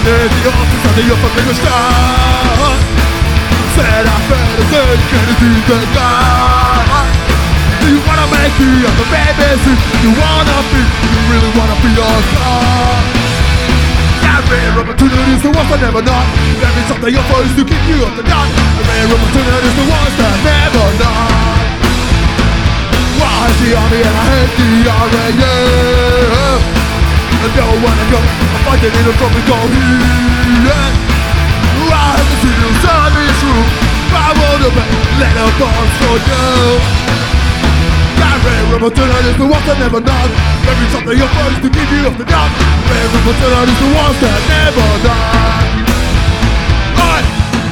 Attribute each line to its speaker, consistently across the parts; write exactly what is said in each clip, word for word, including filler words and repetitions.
Speaker 1: Lady officer, det gör för mig och start. Sära för det söker det till det där. Do you wanna make me of the babies? You wanna be, you really wanna be your star. Yeah, rare opportunities, the ones that never not. Every time they offer is to keep you up the dot. The rare opportunities, the ones that never not. Why is the army and I hate the army, yeah. I don't wanna go, I'm fighting in a tropical heat. I have to see you inside this room. I wanna be little bombs for you. Got rare opportunities, the ones that never knock. Every time they offer is to give you off the knock. Rare opportunities, the ones that never knock. Alright.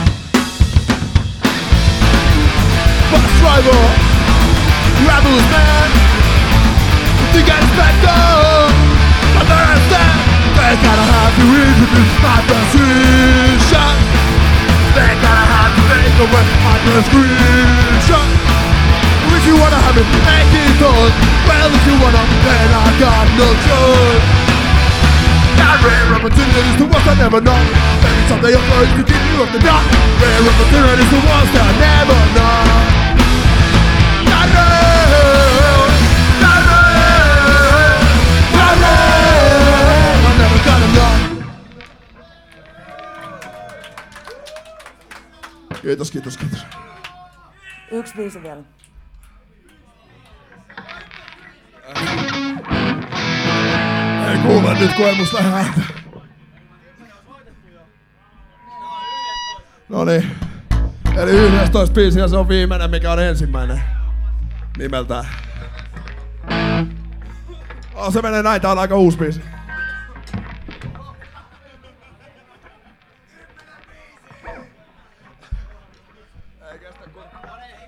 Speaker 1: Bus driver, rebels man. You got it back up. I understand. They gotta have to introduce my position. They gotta have to make away my description. If you wanna have it, make it good. Well, if you wanna, then I got no choice. Got rare opportunities, the ones I never know. Every time they offer is to keep you off the dot. Rare opportunities, the ones that I never know. Got rare, got rare, got rare. I never got enough. Kiitos, kiitos, kiitos.
Speaker 2: Yksi biisi vielä.
Speaker 1: Ei kuule nyt, kun ei musta lähde ääntä. Noniin. Eli yhdestoista biisi ja se on viimeinen, mikä on ensimmäinen nimeltään. Oh, se menee näin, tää on aika uusi biisi. Ei kestä kun...